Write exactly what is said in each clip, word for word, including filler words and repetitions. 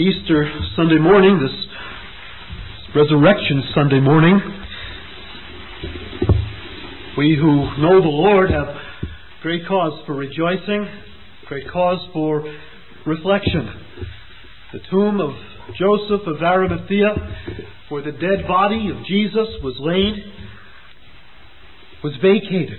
Easter Sunday morning, this Resurrection Sunday morning, we who know the Lord have great cause for rejoicing, great cause for reflection. The tomb of Joseph of Arimathea, where the dead body of Jesus was laid, was vacated.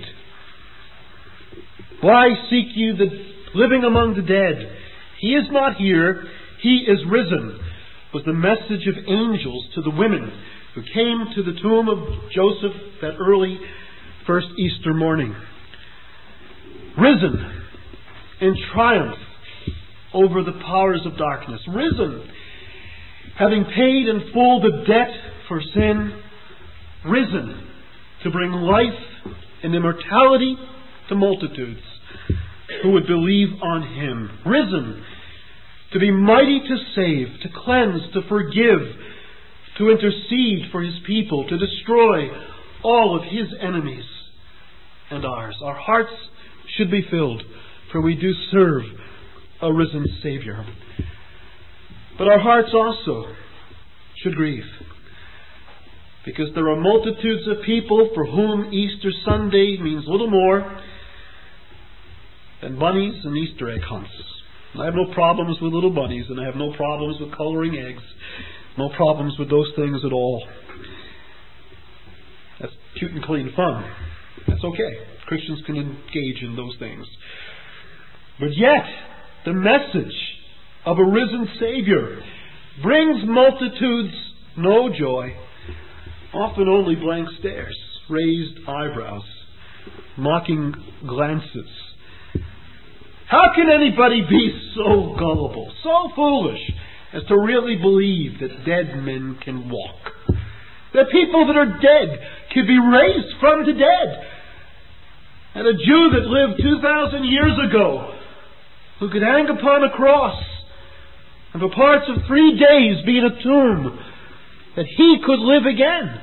Why seek you the living among the dead? He is not here, he is risen, was the message of angels to the women who came to the tomb of Joseph that early first Easter morning. Risen in triumph over the powers of darkness. Risen, having paid in full the debt for sin. Risen to bring life and immortality to multitudes who would believe on Him. Risen to be mighty to save, to cleanse, to forgive, to intercede for His people, to destroy all of His enemies and ours. Our hearts should be filled, for we do serve a risen Savior. But our hearts also should grieve, because there are multitudes of people for whom Easter Sunday means little more than bunnies and Easter egg hunts. I have no problems with little bunnies, and I have no problems with coloring eggs. No problems with those things at all. That's cute and clean fun. That's okay. Christians can engage in those things. But yet, the message of a risen Savior brings multitudes no joy, often only blank stares, raised eyebrows, mocking glances. How can anybody be so gullible, so foolish, as to really believe that dead men can walk? That people that are dead can be raised from the dead? And a Jew that lived two thousand years ago, who could hang upon a cross, and for parts of three days be in a tomb, that he could live again?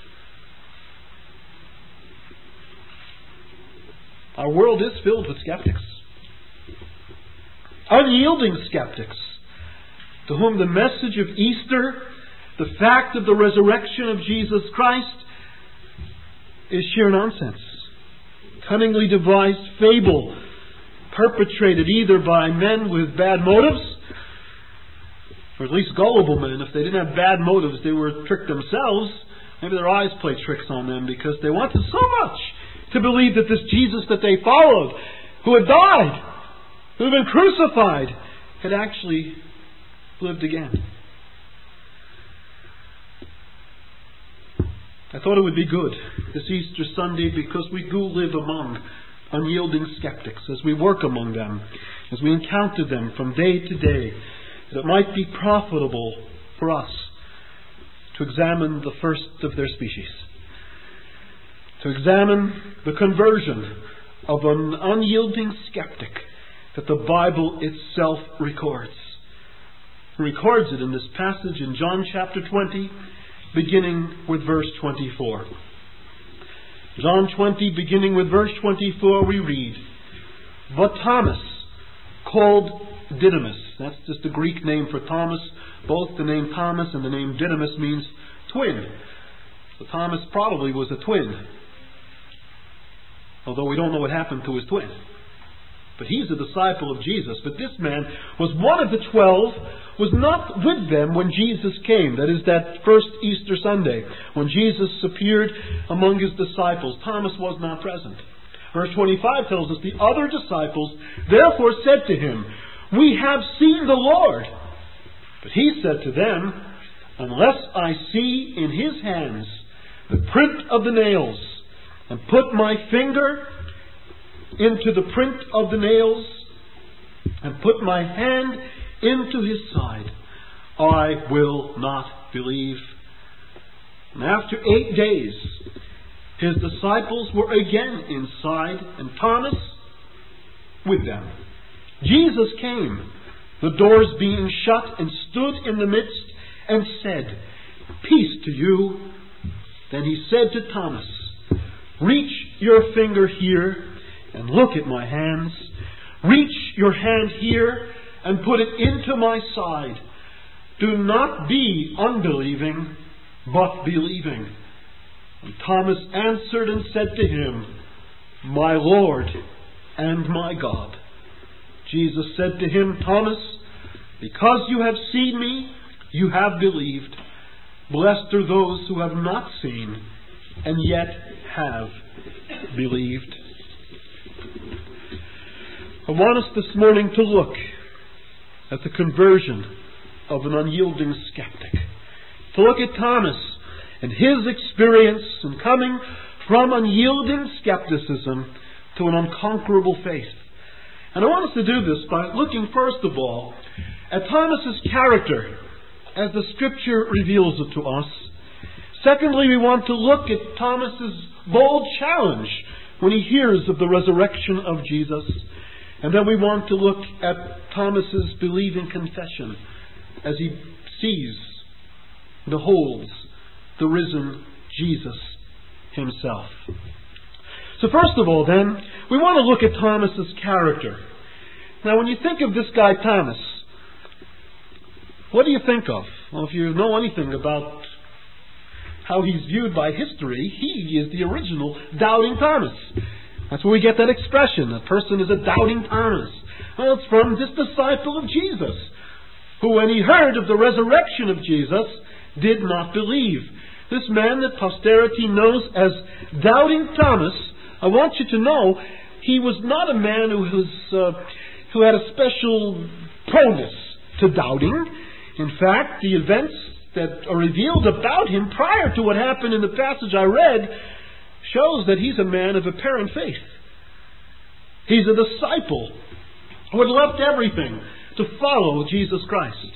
Our world is filled with skeptics. Unyielding skeptics, to whom the message of Easter, the fact of the resurrection of Jesus Christ, is sheer nonsense. Cunningly devised fable, perpetrated either by men with bad motives, or at least gullible men. If they didn't have bad motives, they were tricked themselves. Maybe their eyes play tricks on them because they wanted so much to believe that this Jesus that they followed, who had died, who had been crucified, had actually lived again. I thought it would be good this Easter Sunday, because we do live among unyielding skeptics, as we work among them, as we encounter them from day to day, that it might be profitable for us to examine the first of their species, to examine the conversion of an unyielding skeptic that the Bible itself records. It records it in this passage in John chapter twenty, beginning with verse twenty-four. John twenty, beginning with verse twenty-four, we read, "But Thomas, called Didymus," that's just the Greek name for Thomas. Both the name Thomas and the name Didymus means twin. So Thomas probably was a twin, although we don't know what happened to his twin. But he's a disciple of Jesus. But this man was one of the twelve, was not with them when Jesus came. That is, that first Easter Sunday, when Jesus appeared among His disciples. Thomas was not present. Verse twenty-five tells us, "The other disciples therefore said to Him, 'We have seen the Lord.' But He said to them, 'Unless I see in His hands the print of the nails, and put my finger into the print of the nails, and put my hand into His side, I will not believe.' And after eight days, His disciples were again inside, and Thomas with them. Jesus came, the doors being shut, and stood in the midst, and said, 'Peace to you.' Then He said to Thomas, 'Reach your finger here, and look at my hands. Reach your hand here, and put it into my side. do not be unbelieving, but believing. And Thomas answered and said to him, My Lord and my God. Jesus said to him, Thomas, because you have seen me, you have believed. Blessed are those who have not seen, and yet have believed. I want us this morning to look at the conversion of an unyielding skeptic. To look at Thomas and his experience in coming from unyielding skepticism to an unconquerable faith. And I want us to do this by looking first of all at Thomas's character as the Scripture reveals it to us. Secondly, we want to look at Thomas's bold challenge when he hears of the resurrection of Jesus. And then we want to look at Thomas's believing confession as he sees, beholds the risen Jesus himself. So first of all then, we want to look at Thomas's character. Now when you think of this guy Thomas, what do you think of? Well, if you know anything about how he's viewed by history, he is the original doubting Thomas. That's where we get that expression, a person is a doubting Thomas. Well, it's from this disciple of Jesus, who when he heard of the resurrection of Jesus, did not believe. This man that posterity knows as doubting Thomas, I want you to know, he was not a man who was uh, who had a special proneness to doubting. In fact, the events that are revealed about him prior to what happened in the passage I read shows that he's a man of apparent faith. He's a disciple who had left everything to follow Jesus Christ.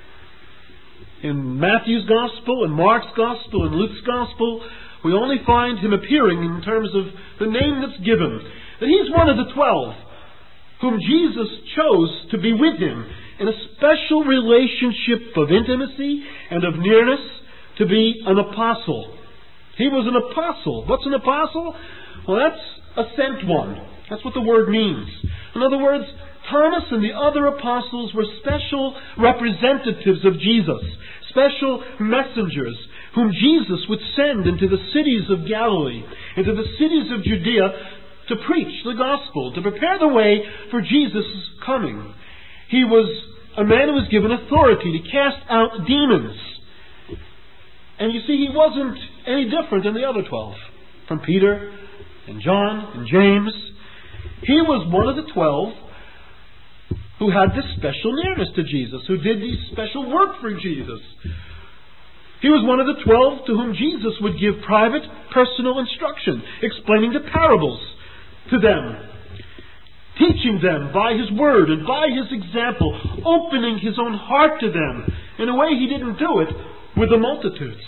In Matthew's Gospel, in Mark's Gospel, in Luke's Gospel, we only find him appearing in terms of the name that's given. That he's one of the twelve whom Jesus chose to be with him in a special relationship of intimacy and of nearness, to be an apostle. He was an apostle. What's an apostle? Well, that's a sent one. That's what the word means. In other words, Thomas and the other apostles were special representatives of Jesus, special messengers whom Jesus would send into the cities of Galilee, into the cities of Judea, to preach the gospel, to prepare the way for Jesus' coming. He was a man who was given authority to cast out demons. And you see, he wasn't any different than the other twelve, from Peter and John and James. He was one of the twelve who had this special nearness to Jesus, who did this special work for Jesus. He was one of the twelve to whom Jesus would give private, personal instruction, explaining the parables to them, teaching them by His Word and by His example, opening His own heart to them in a way He didn't do it with the multitudes.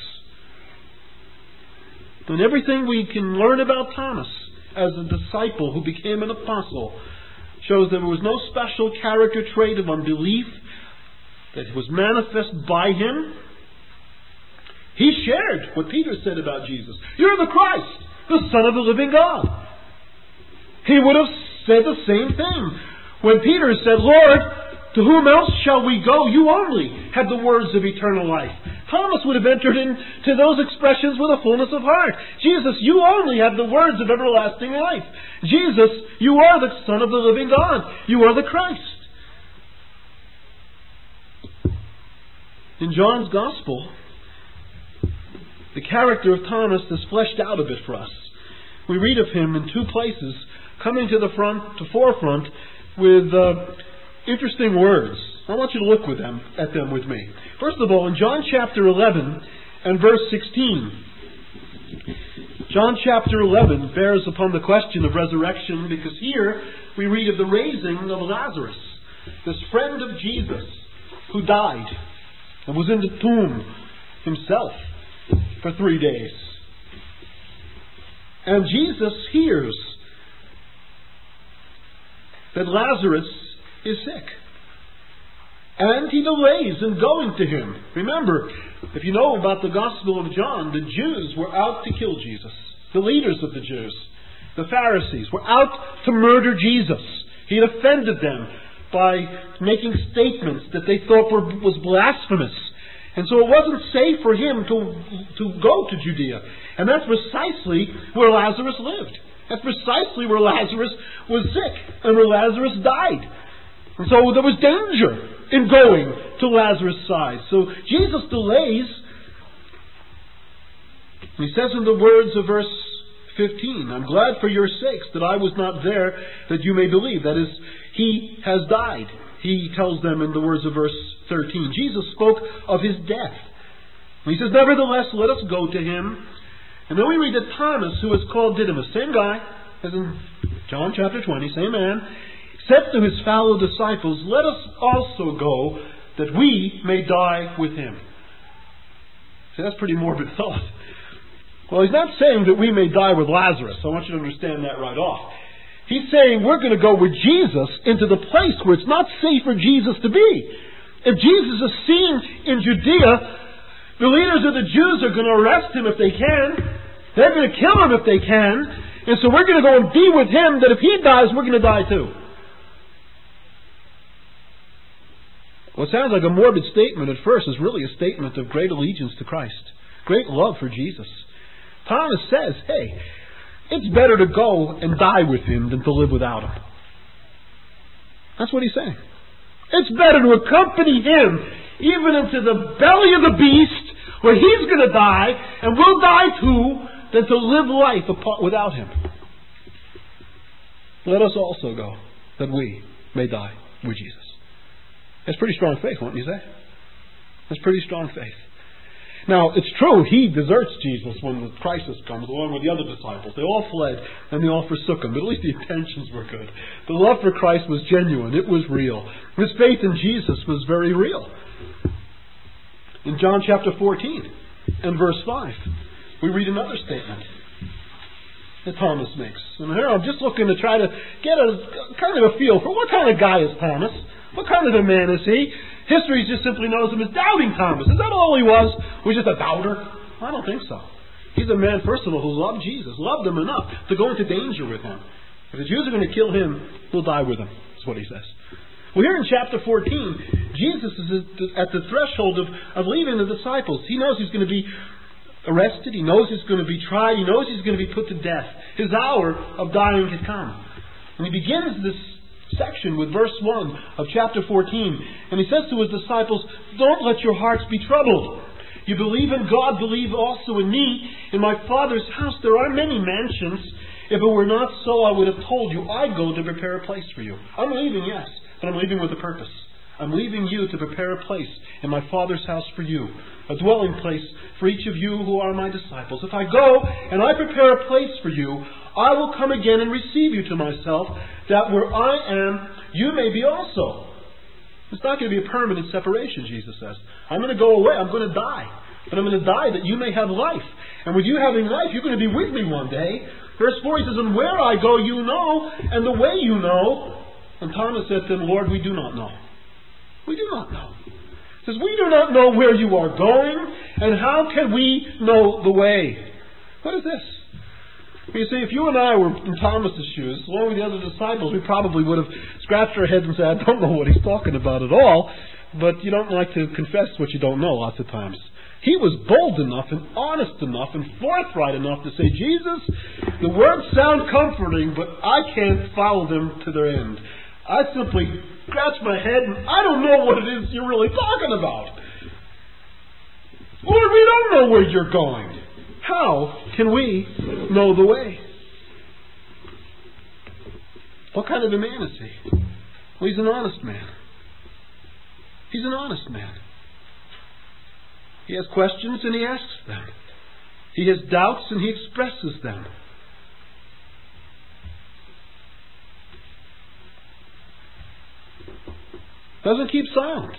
And everything we can learn about Thomas as a disciple who became an apostle shows that there was no special character trait of unbelief that was manifest by him. He shared what Peter said about Jesus. You're the Christ, the Son of the living God. He would have said the same thing when Peter said, Lord, to whom else shall we go? You only have the words of eternal life. Thomas would have entered into those expressions with a fullness of heart. Jesus, you only have the words of everlasting life. Jesus, you are the Son of the living God. You are the Christ. In John's Gospel, the character of Thomas is fleshed out a bit for us. We read of him in two places, coming to the front, to forefront, with uh, interesting words. I want you to look with them at them with me. First of all, in John chapter eleven and verse sixteen. John chapter eleven bears upon the question of resurrection, because here we read of the raising of Lazarus, this friend of Jesus who died and was in the tomb himself for three days. And Jesus hears that Lazarus is sick. And he delays in going to him. Remember, if you know about the Gospel of John, the Jews were out to kill Jesus. The leaders of the Jews, the Pharisees, were out to murder Jesus. He had offended them by making statements that they thought were, was blasphemous. And so it wasn't safe for him to, to go to Judea. And that's precisely where Lazarus lived. That's precisely where Lazarus was sick and where Lazarus died. And so there was danger in going to Lazarus' side. So Jesus delays. And he says in the words of verse fifteen, I'm glad for your sakes that I was not there, that you may believe. That is, he has died. He tells them in the words of verse thirteen. Jesus spoke of his death. And he says, nevertheless, let us go to him. And then we read that Thomas, who is called Didymus, same guy as in John chapter twenty, same man, said to his fellow disciples, let us also go that we may die with him. See, that's pretty morbid thought. Well, he's not saying that we may die with Lazarus. I want you to understand that right off. He's saying we're going to go with Jesus into the place where it's not safe for Jesus to be. If Jesus is seen in Judea, the leaders of the Jews are going to arrest him if they can. They're going to kill him if they can. And so we're going to go and be with him, that if he dies, we're going to die too. What sounds like a morbid statement at first is really a statement of great allegiance to Christ. Great love for Jesus. Thomas says, hey, it's better to go and die with him than to live without him. That's what he's saying. It's better to accompany him even into the belly of the beast where he's going to die and we'll die too than to live life apart without him. Let us also go that we may die with Jesus. That's pretty strong faith, won't you say? That's pretty strong faith. Now, it's true, he deserts Jesus when the crisis comes, along with the other disciples. They all fled, and they all forsook him, but at least the intentions were good. The love for Christ was genuine. It was real. His faith in Jesus was very real. In John chapter fourteen and verse five, we read another statement that Thomas makes. And here I'm just looking to try to get a kind of a feel for what kind of guy is Thomas? What kind of a man is he? History just simply knows him as Doubting Thomas. Is that all he was? Was he just a doubter? I don't think so. He's a man, first of all, who loved Jesus, loved him enough to go into danger with him. If the Jews are going to kill him, we'll die with him. That's what he says. Well, here in chapter fourteen, Jesus is at the threshold of, of leaving the disciples. He knows he's going to be arrested. He knows he's going to be tried. He knows he's going to be put to death. His hour of dying has come. And he begins this section with verse one of chapter fourteen. And he says to his disciples, don't let your hearts be troubled. You believe in God, believe also in me. In my Father's house there are many mansions. If it were not so, I would have told you, I go to prepare a place for you. I'm leaving, yes, but I'm leaving with a purpose. I'm leaving you to prepare a place in my Father's house for you, a dwelling place for each of you who are my disciples. If I go and I prepare a place for you, I will come again and receive you to myself, that where I am, you may be also. It's not going to be a permanent separation, Jesus says. I'm going to go away. I'm going to die. But I'm going to die that you may have life. And with you having life, you're going to be with me one day. Verse four, he says, and where I go, you know, and the way you know. And Thomas said to him, Lord, we do not know. We do not know. He says, we do not know where you are going, and how can we know the way? What is this? You see, if you and I were in Thomas's shoes, along with the other disciples, we probably would have scratched our heads and said, I don't know what he's talking about at all. But you don't like to confess what you don't know lots of times. He was bold enough and honest enough and forthright enough to say, Jesus, the words sound comforting, but I can't follow them to their end. I simply scratch my head and I don't know what it is you're really talking about. Lord, we don't know where you're going. How can we know the way? What kind of a man is he? Well, he's an honest man. He's an honest man. He has questions and he asks them. He has doubts and he expresses them. Doesn't keep silent.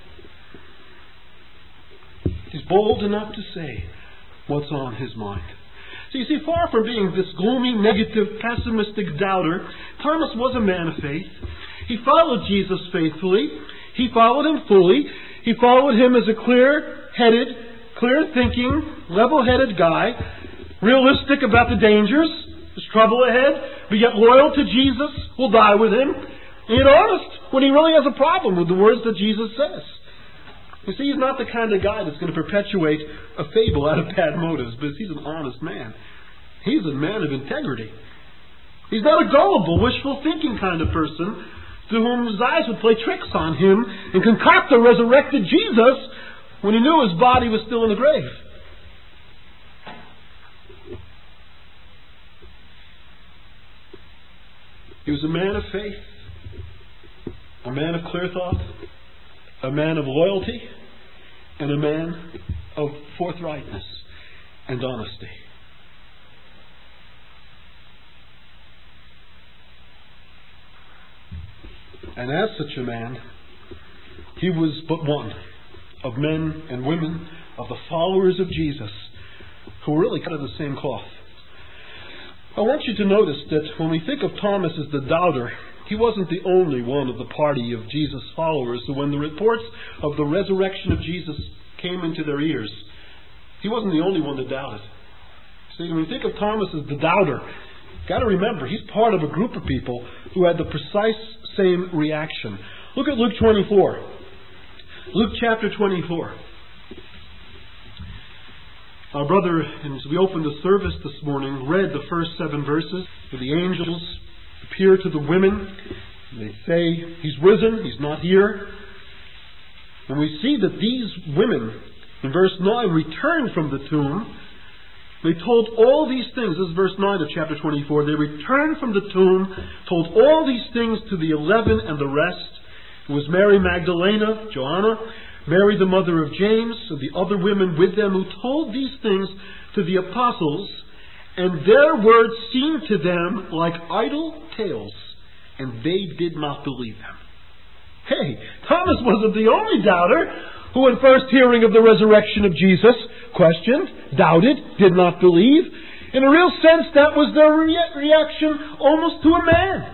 He's bold enough to say what's on his mind. So you see, far from being this gloomy, negative, pessimistic doubter, Thomas was a man of faith. He followed Jesus faithfully. He followed him fully. He followed him as a clear-headed, clear-thinking, level-headed guy, realistic about the dangers, there's trouble ahead, but yet loyal to Jesus, will die with him. And yet honest when he really has a problem with the words that Jesus says. You see, he's not the kind of guy that's going to perpetuate a fable out of bad motives, but he's an honest man. He's a man of integrity. He's not a gullible, wishful thinking kind of person to whom his eyes would play tricks on him and concoct a resurrected Jesus when he knew his body was still in the grave. He was a man of faith, a man of clear thought, a man of loyalty, and a man of forthrightness and honesty. And as such a man, he was but one of men and women, of the followers of Jesus, who were really cut of the same cloth. I want you to notice that when we think of Thomas as the doubter, he wasn't the only one of the party of Jesus' followers who, when the reports of the resurrection of Jesus came into their ears, he wasn't the only one that doubted. See, when we think of Thomas as the doubter, you've got to remember, he's part of a group of people who had the precise same reaction. Look at Luke twenty-four. Luke chapter twenty-four. Our brother, as we opened the service this morning, read the first seven verses where the angels appear to the women. They say, he's risen, he's not here. And we see that these women, in verse nine, returned from the tomb. They told all these things. This is verse nine of chapter twenty-four. They returned from the tomb, told all these things to the eleven and the rest. It was Mary Magdalene, Joanna, Mary the mother of James, and the other women with them, who told these things to the apostles, and their words seemed to them like idle tales, and they did not believe them. Hey, Thomas wasn't the only doubter who, in first hearing of the resurrection of Jesus, questioned, doubted, did not believe. In a real sense, that was their re- reaction almost to a man.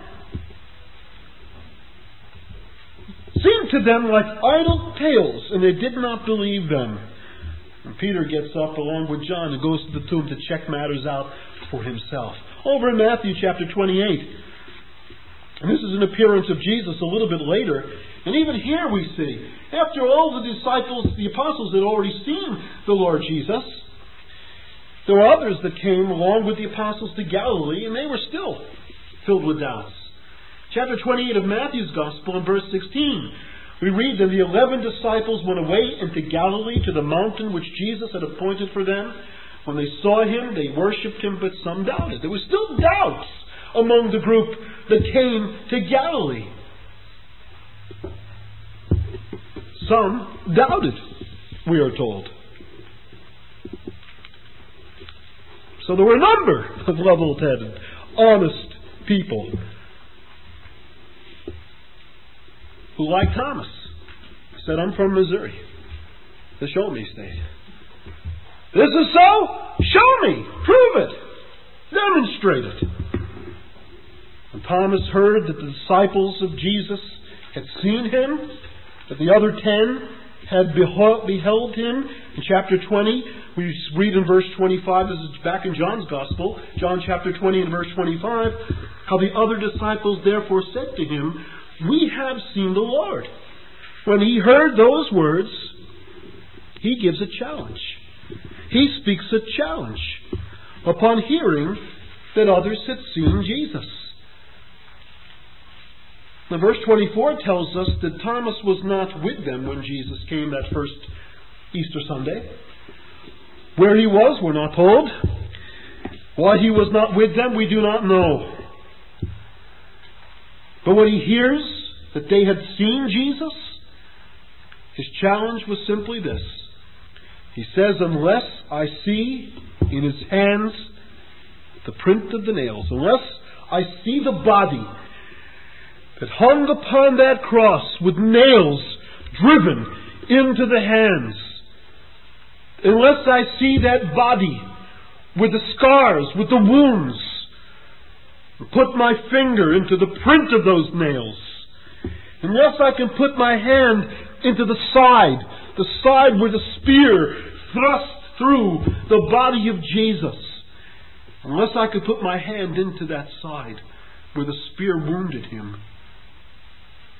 Seemed to them like idle tales, and they did not believe them. And Peter gets up along with John and goes to the tomb to check matters out for himself. Over in Matthew chapter twenty-eight. And this is an appearance of Jesus a little bit later. And even here we see, after all the disciples, the apostles had already seen the Lord Jesus, there were others that came along with the apostles to Galilee, and they were still filled with doubts. Chapter twenty-eight of Matthew's Gospel, in verse sixteen, we read that the eleven disciples went away into Galilee to the mountain which Jesus had appointed for them. When they saw him, they worshipped him, but some doubted. There were still doubts among the group that came to Galilee. Some doubted, we are told. So there were a number of level-headed, honest people who, like Thomas, said, I'm from Missouri, the Show Me State. This is so? Show me! Prove it! Demonstrate it! And Thomas heard that the disciples of Jesus had seen him, that the other ten had beheld him. In chapter twenty, we read in verse twenty-five, this is back in John's Gospel, John chapter twenty and verse twenty-five, how the other disciples therefore said to him, we have seen the Lord. When he heard those words, he gives a challenge. He speaks a challenge upon hearing that others had seen Jesus. Now, verse twenty-four tells us that Thomas was not with them when Jesus came that first Easter Sunday. Where he was, we're not told. Why he was not with them, we do not know. But when he hears that they had seen Jesus, his challenge was simply this. He says, unless I see in his hands the print of the nails, unless I see the body that hung upon that cross with nails driven into the hands, unless I see that body with the scars, with the wounds, put my finger into the print of those nails, unless I can put my hand into the side, the side where the spear thrust through the body of Jesus, unless I could put my hand into that side where the spear wounded him,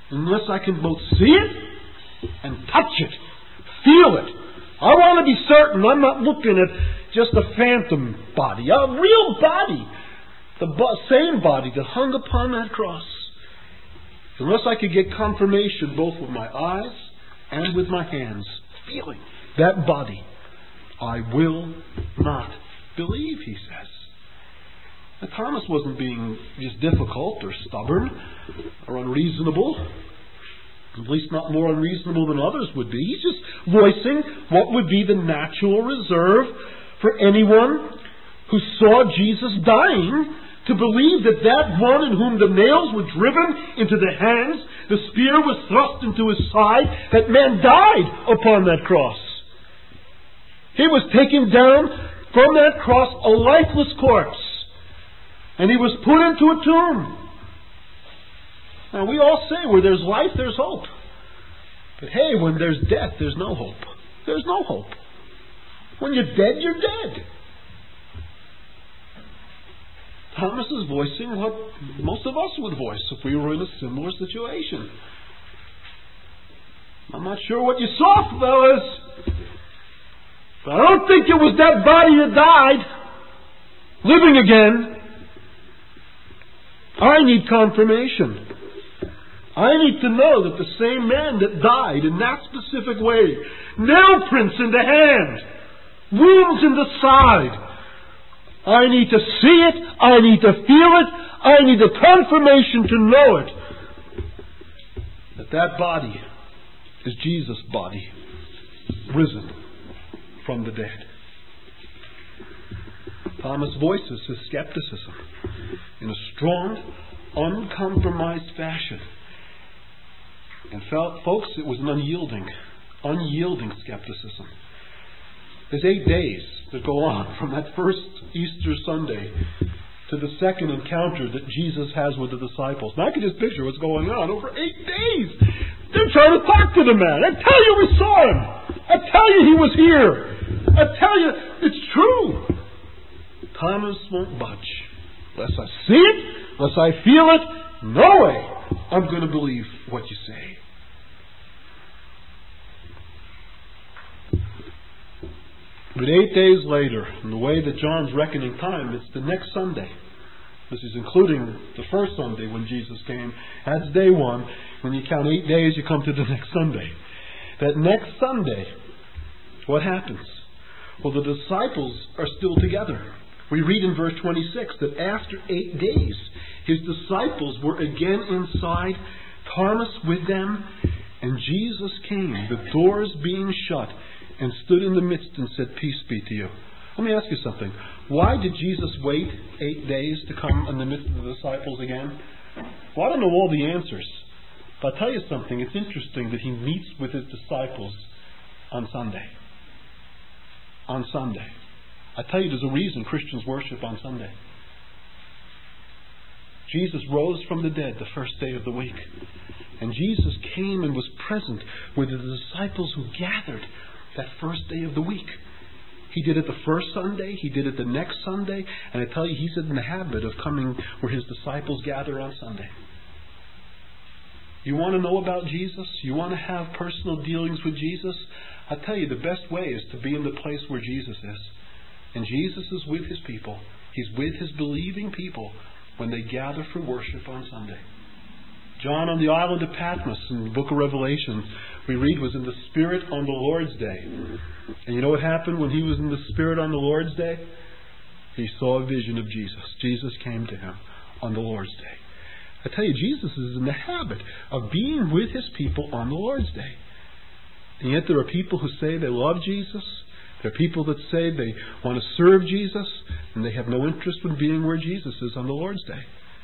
unless I can both see it and touch it, feel it. I want to be certain I'm not looking at just a phantom body, a real body, the bo- same body that hung upon that cross. Unless I could get confirmation both with my eyes and with my hands, feeling that body, I will not believe, he says. Now, Thomas wasn't being just difficult or stubborn or unreasonable, at least not more unreasonable than others would be. He's just voicing what would be the natural reserve for anyone who saw Jesus dying, to believe that that one in whom the nails were driven into the hands, the spear was thrust into his side, that man died upon that cross. He was taken down from that cross a lifeless corpse, and he was put into a tomb. Now, we all say where there's life, there's hope. But hey, when there's death, there's no hope. There's no hope. When you're dead, you're dead. Thomas is voicing what most of us would voice if we were in a similar situation. I'm not sure what you saw, fellas, but I don't think it was that body that died, living again. I need confirmation. I need to know that the same man that died in that specific way, nail prints in the hand, wounds in the side, I need to see it, I need to feel it, I need the confirmation to know it. That that body is Jesus' body, risen from the dead. Thomas voices his skepticism in a strong, uncompromised fashion. And felt, folks, it was an unyielding, unyielding skepticism. There's eight days that go on from that first Easter Sunday to the second encounter that Jesus has with the disciples. Now I can just picture what's going on over eight days. They're trying to talk to the man. I tell you we saw him. I tell you he was here. I tell you it's true. Thomas won't budge. Unless I see it, unless I feel it, no way I'm going to believe what you say. But eight days later, in the way that John's reckoning time, it's the next Sunday. This is including the first Sunday when Jesus came. That's day one. When you count eight days, you come to the next Sunday. That next Sunday, what happens? Well, the disciples are still together. We read in verse twenty-six that after eight days, his disciples were again inside, Thomas with them, and Jesus came, the doors being shut, and stood in the midst and said, "Peace be to you." Let me ask you something. Why did Jesus wait eight days to come in the midst of the disciples again? Well, I don't know all the answers. But I'll tell you something. It's interesting that he meets with his disciples on Sunday. On Sunday. I tell you, there's a reason Christians worship on Sunday. Jesus rose from the dead the first day of the week. And Jesus came and was present with the disciples who gathered that first day of the week. He did it the first Sunday, he did it the next Sunday, and I tell you, he's in the habit of coming where his disciples gather on Sunday. You want to know about Jesus? You want to have personal dealings with Jesus? I tell you, the best way is to be in the place where Jesus is. And Jesus is with his people. He's with his believing people when they gather for worship on Sunday. John on the island of Patmos in the book of Revelation, we read, was in the Spirit on the Lord's day. And you know what happened when he was in the Spirit on the Lord's day? He saw a vision of Jesus. Jesus came to him on the Lord's day. I tell you, Jesus is in the habit of being with his people on the Lord's day. And yet there are people who say they love Jesus. There are people that say they want to serve Jesus, and they have no interest in being where Jesus is on the Lord's day.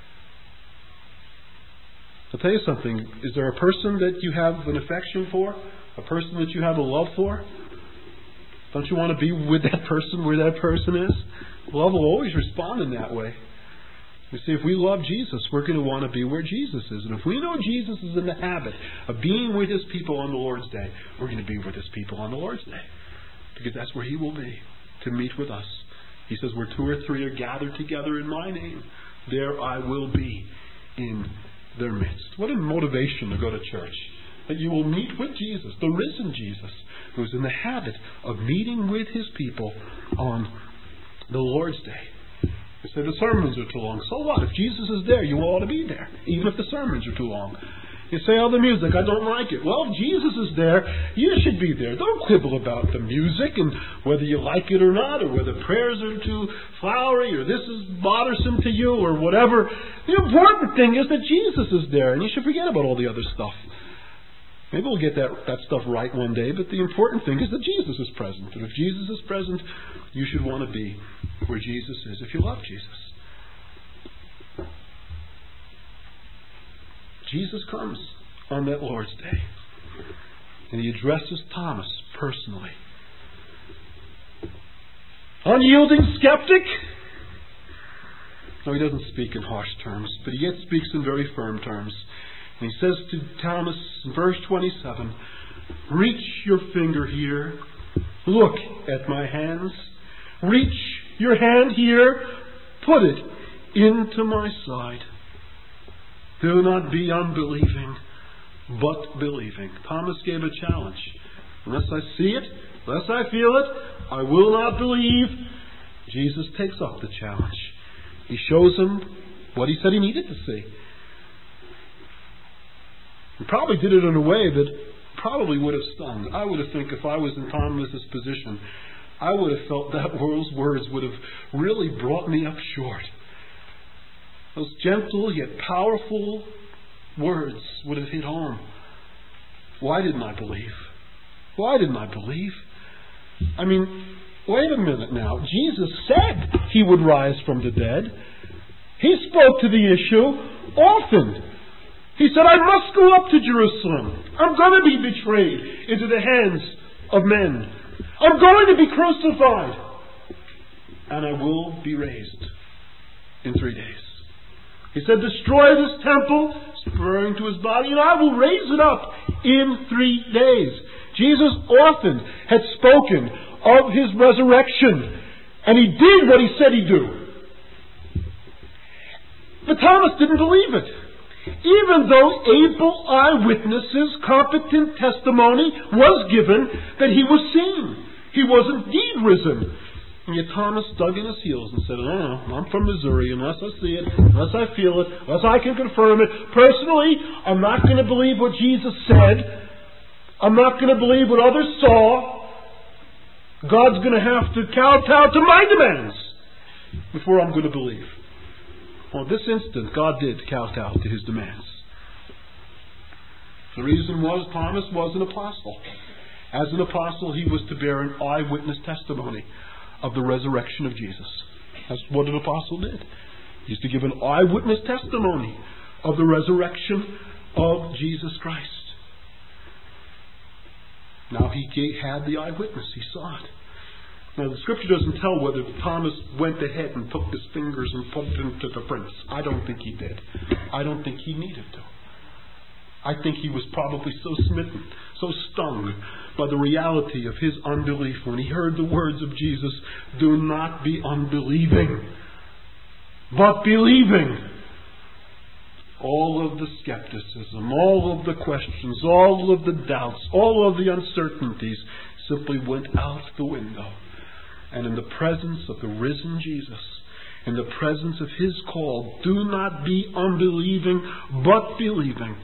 I'll tell you something. Is there a person that you have an affection for? A person that you have a love for? Don't you want to be with that person where that person is? Love will always respond in that way. You see, if we love Jesus, we're going to want to be where Jesus is. And if we know Jesus is in the habit of being with his people on the Lord's day, we're going to be with his people on the Lord's day. Because that's where he will be, to meet with us. He says, where two or three are gathered together in my name, there I will be in their midst. What a motivation to go to church. That you will meet with Jesus, the risen Jesus, who's in the habit of meeting with his people on the Lord's Day. You say the sermons are too long. So what? If Jesus is there, you ought to be there, even if the sermons are too long. You say, oh, the music, I don't like it. Well, if Jesus is there, you should be there. Don't quibble about the music and whether you like it or not, or whether prayers are too flowery, or this is bothersome to you, or whatever. The important thing is that Jesus is there, and you should forget about all the other stuff. Maybe we'll get that, that stuff right one day, but the important thing is that Jesus is present. And if Jesus is present, you should want to be where Jesus is, if you love Jesus. Jesus comes on that Lord's Day, and he addresses Thomas personally. Unyielding skeptic? No, he doesn't speak in harsh terms, but he yet speaks in very firm terms. And he says to Thomas in verse twenty-seven, reach your finger here, look at my hands, reach your hand here, put it into my side. Do not be unbelieving, but believing. Thomas gave a challenge. Unless I see it, unless I feel it, I will not believe. Jesus takes up the challenge. He shows him what he said he needed to see. He probably did it in a way that probably would have stung. I would have think if I was in Thomas's position, I would have felt that those words would have really brought me up short. Those gentle yet powerful words would have hit home. Why didn't I believe? Why didn't I believe? I mean, wait a minute now. Jesus said he would rise from the dead. He spoke to the issue often. He said, I must go up to Jerusalem. I'm going to be betrayed into the hands of men. I'm going to be crucified. And I will be raised in three days. He said, destroy this temple, referring to his body, and I will raise it up in three days. Jesus often had spoken of his resurrection, and he did what he said he'd do. But Thomas didn't believe it. Even though able eyewitnesses, competent testimony was given that he was seen. He was indeed risen. And yet Thomas dug in his heels and said, no, no, I'm from Missouri. Unless I see it, unless I feel it, unless I can confirm it. Personally, I'm not going to believe what Jesus said. I'm not going to believe what others saw. God's going to have to kowtow to my demands before I'm going to believe. Well, in this instant, God did kowtow to his demands. The reason was Thomas was an apostle. As an apostle, he was to bear an eyewitness testimony of the resurrection of Jesus. That's what an apostle did. He used to give an eyewitness testimony of the resurrection of Jesus Christ. Now he had the eyewitness. He saw it. Now the scripture doesn't tell whether Thomas went ahead and took his fingers and put them to the prints. I don't think he did. I don't think he needed to. I think he was probably so smitten, so stung by the reality of his unbelief when he heard the words of Jesus, do not be unbelieving, but believing. All of the skepticism, all of the questions, all of the doubts, all of the uncertainties simply went out the window. And in the presence of the risen Jesus, in the presence of his call, do not be unbelieving, but believing.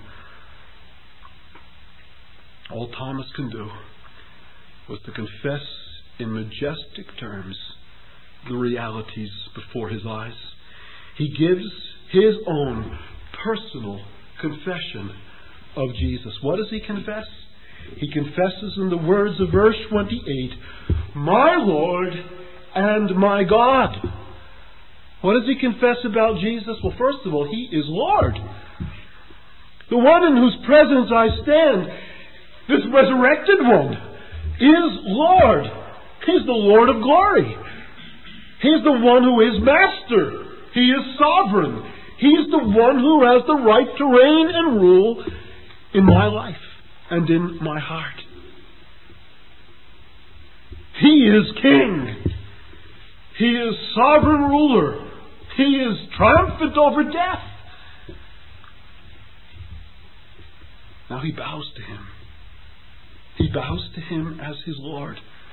All Thomas can do was to confess in majestic terms the realities before his eyes. He gives his own personal confession of Jesus. What does he confess? He confesses in the words of verse twenty-eight, my Lord and my God. What does he confess about Jesus? Well, first of all, he is Lord. The one in whose presence I stand, this resurrected one, is Lord. He's the Lord of glory. He's the one who is master. He is sovereign. He's the one who has the right to reign and rule in my life and in my heart. He is king. He is sovereign ruler. He is triumphant over death. Now he bows to him. He bows to him as his Lord.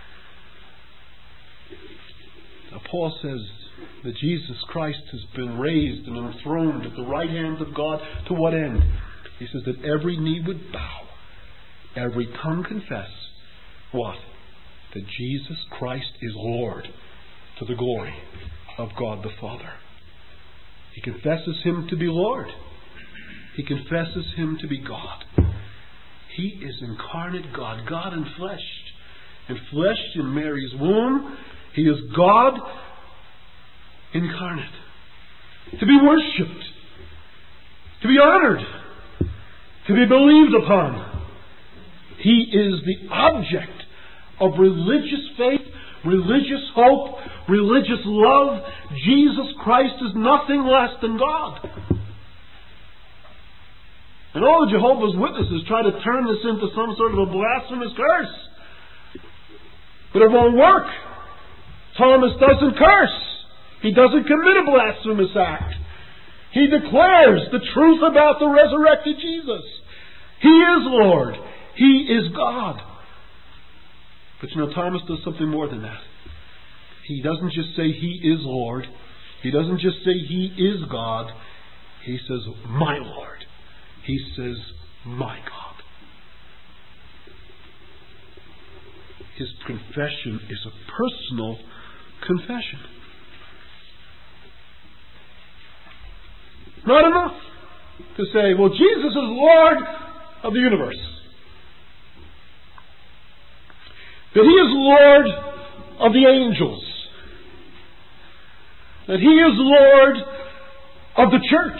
Now Paul says that Jesus Christ has been raised and enthroned at the right hand of God. To what end? He says that every knee would bow, every tongue confess, what? That Jesus Christ is Lord, to the glory of God the Father. He confesses him to be Lord. He confesses him to be God. He is incarnate God, God in flesh. In flesh in Mary's womb, he is God incarnate. To be worshipped. To be honored. To be believed upon. He is the object of religious faith, religious hope, religious love. Jesus Christ is nothing less than God. And all the Jehovah's Witnesses try to turn this into some sort of a blasphemous curse. But it won't work. Thomas doesn't curse. He doesn't commit a blasphemous act. He declares the truth about the resurrected Jesus. He is Lord. He is God. But you know, Thomas does something more than that. He doesn't just say he is Lord. He doesn't just say he is God. He says, my Lord. He says, my God. His confession is a personal confession. Not enough to say, well, Jesus is Lord of the universe. That he is Lord of the angels. That he is Lord of the church.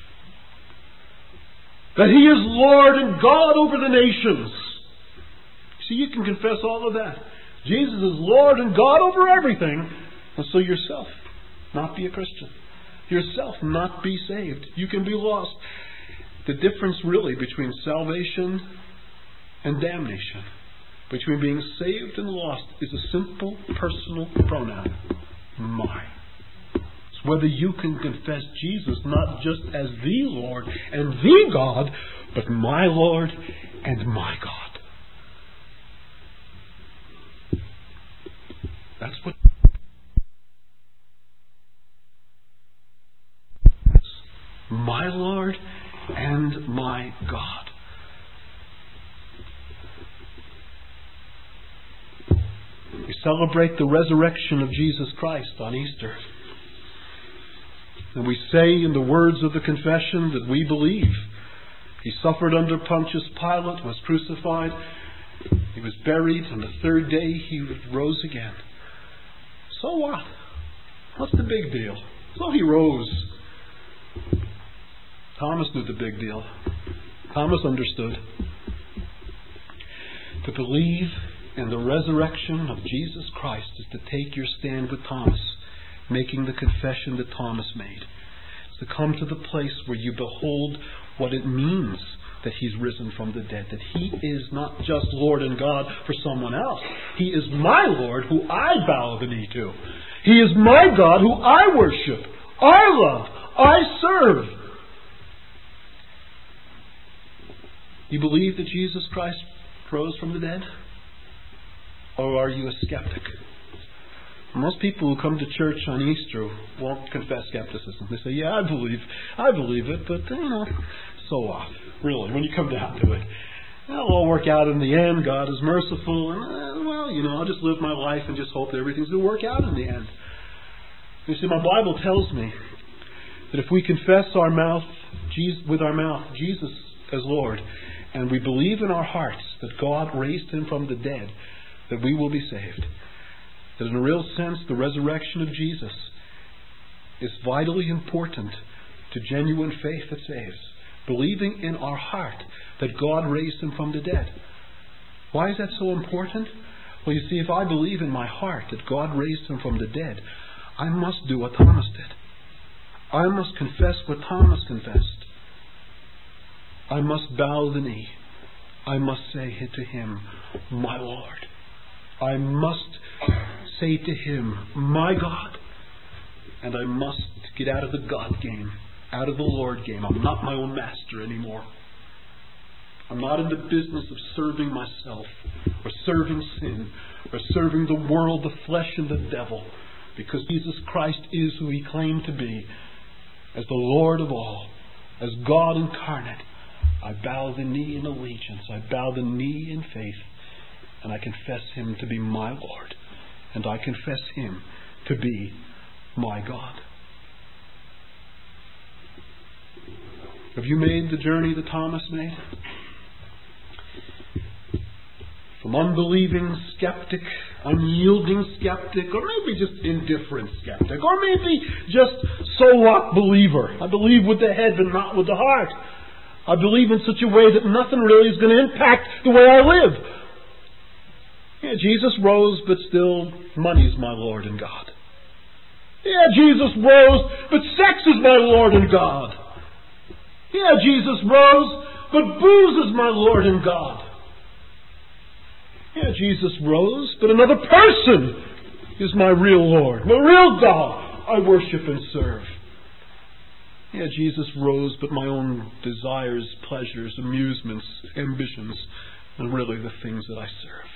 That he is Lord and God over the nations. See, you can confess all of that. Jesus is Lord and God over everything. And so yourself not be a Christian. Yourself not be saved. You can be lost. The difference really between salvation and damnation, between being saved and lost, is a simple personal pronoun. My. It's whether you can confess Jesus not just as the Lord and the God, but my Lord and my God. That's what my Lord and my God. We celebrate the resurrection of Jesus Christ on Easter. And we say in the words of the confession that we believe he suffered under Pontius Pilate, was crucified, he was buried, and the third day he rose again. So what? What's the big deal? So he rose. Thomas knew the big deal. Thomas understood. To believe in the resurrection of Jesus Christ is to take your stand with Thomas, making the confession that Thomas made. It's to come to the place where you behold what it means that he's risen from the dead, that he is not just Lord and God for someone else. He is my Lord who I bow the knee to. He is my God who I worship, I love, I serve. You believe that Jesus Christ rose from the dead? Or are you a skeptic? Most people who come to church on Easter won't confess skepticism. They say, yeah, I believe, I believe it, but, you know, so what? Really, when you come down to it. It'll all work out in the end. God is merciful. And, uh, well, you know, I'll just live my life and just hope that everything's going to work out in the end. You see, my Bible tells me that if we confess our mouth, Jesus, with our mouth, Jesus as Lord, and we believe in our hearts that God raised him from the dead, that we will be saved. That in a real sense, the resurrection of Jesus is vitally important to genuine faith that saves. Believing in our heart that God raised him from the dead. Why is that so important? Well, you see, if I believe in my heart that God raised him from the dead, I must do what Thomas did. I must confess what Thomas confessed. I must bow the knee. I must say to him, my Lord. I must say to him, my God. And I must get out of the God game, out of the Lord game. I'm not my own master anymore. I'm not in the business of serving myself or serving sin or serving the world, the flesh, and the devil, because Jesus Christ is who He claimed to be, as the Lord of all, as God incarnate. I bow the knee in allegiance. I bow the knee in faith, and I confess Him to be my Lord, and I confess Him to be my God. Have you made the journey that Thomas made? From unbelieving skeptic, unyielding skeptic, or maybe just indifferent skeptic, or maybe just so what believer. I believe with the head but not with the heart. I believe in such a way that nothing really is going to impact the way I live. Yeah, Jesus rose, but still money's my Lord and God. Yeah, Jesus rose, but sex is my Lord and God. Yeah, Jesus rose, but booze is my Lord and God. Yeah, Jesus rose, but another person is my real Lord, my real God I worship and serve. Yeah, Jesus rose, but my own desires, pleasures, amusements, ambitions, and really the things that I serve.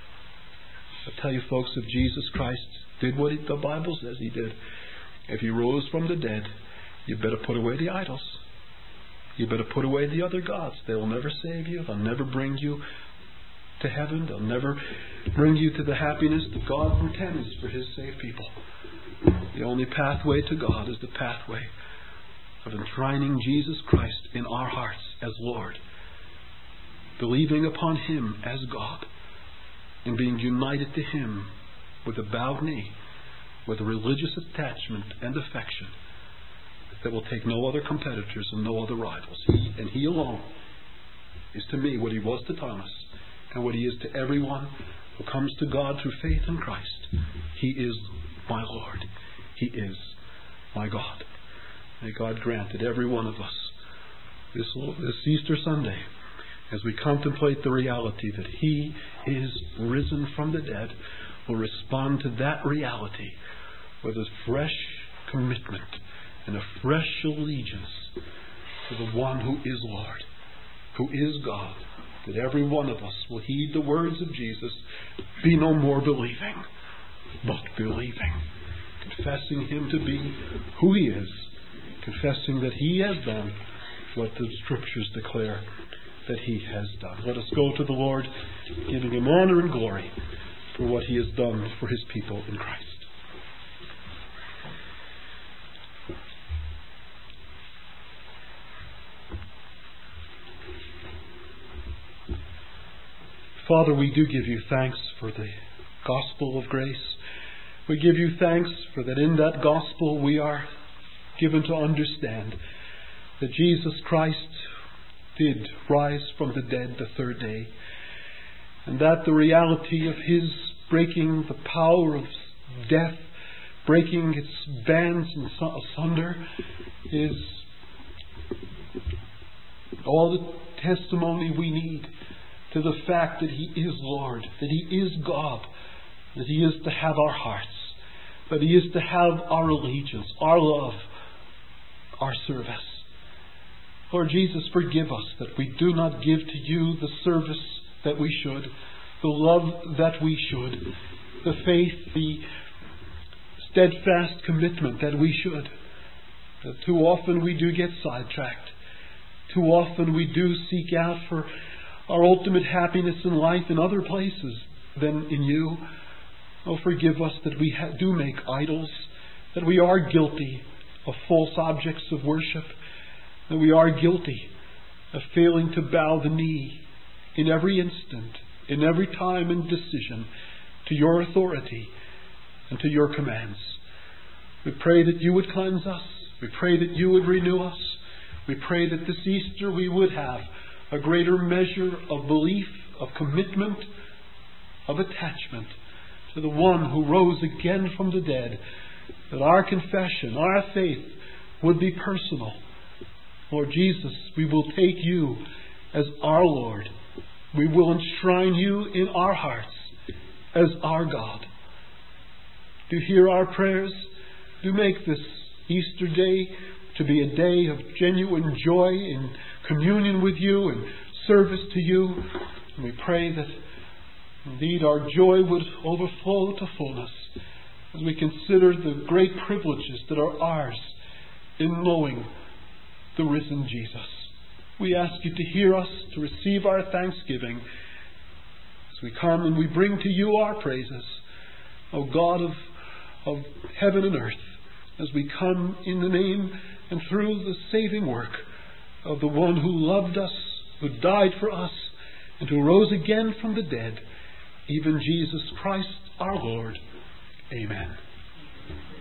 I tell you folks, if Jesus Christ did what the Bible says He did, if He rose from the dead, you better put away the idols. You better put away the other gods. They will never save you. They'll never bring you to heaven. They'll never bring you to the happiness that God intends for His saved people. The only pathway to God is the pathway of enshrining Jesus Christ in our hearts as Lord, believing upon Him as God, and being united to Him with a bowed knee, with a religious attachment and affection that will take no other competitors and no other rivals. He and He alone is to me what He was to Thomas, and what He is to everyone who comes to God through faith in Christ. He is my Lord. He is my God. May God grant that every one of us this, this Easter Sunday, as we contemplate the reality that He is risen from the dead, will respond to that reality with a fresh commitment and a fresh allegiance to the one who is Lord, who is God. That every one of us will heed the words of Jesus, be no more believing, but believing, confessing Him to be who He is, confessing that He has done what the Scriptures declare that He has done. Let us go to the Lord, giving Him honor and glory for what He has done for His people in Christ. Father, we do give You thanks for the gospel of grace. We give You thanks for that in that gospel we are given to understand that Jesus Christ did rise from the dead the third day, and that the reality of His breaking the power of death, breaking its bands asunder, is all the testimony we need to the fact that He is Lord, that He is God, that He is to have our hearts, that He is to have our allegiance, our love, our service. Lord Jesus, forgive us that we do not give to You the service that we should, the love that we should, the faith, the steadfast commitment that we should. That too often we do get sidetracked. Too often we do seek out for our ultimate happiness in life in other places than in You. Oh, forgive us that we ha- do make idols, that we are guilty of false objects of worship, that we are guilty of failing to bow the knee in every instant, in every time and decision to Your authority and to Your commands. We pray that You would cleanse us. We pray that You would renew us. We pray that this Easter we would have a greater measure of belief, of commitment, of attachment to the one who rose again from the dead, that our confession, our faith would be personal. Lord Jesus, we will take You as our Lord. We will enshrine You in our hearts as our God. Do hear our prayers. Do make this Easter day to be a day of genuine joy in communion with You and service to you. And we pray that indeed our joy would overflow to fullness as we consider the great privileges that are ours in knowing the risen Jesus. We ask you to hear us, to receive our thanksgiving as we come and we bring to you our praises, O God of, of heaven and earth, as we come in the name and through the saving work of the one who loved us, who died for us, and who rose again from the dead, even Jesus Christ our Lord. Amen.